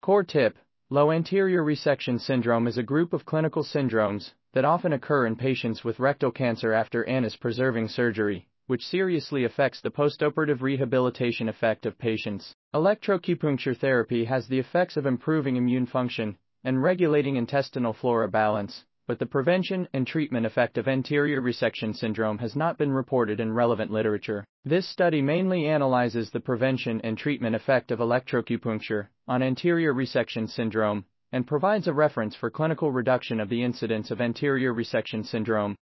Core tip: low anterior resection syndrome is a group of clinical syndromes that often occur in patients with rectal cancer after annus-preserving surgery, which seriously affects the postoperative rehabilitation effect of patients. Electroacupuncture therapy has the effects of improving immune function and regulating intestinal flora balance, but the prevention and treatment effect of anterior resection syndrome has not been reported in relevant literature. This study mainly analyzes the prevention and treatment effect of electroacupuncture on anterior resection syndrome and provides a reference for clinical reduction of the incidence of anterior resection syndrome.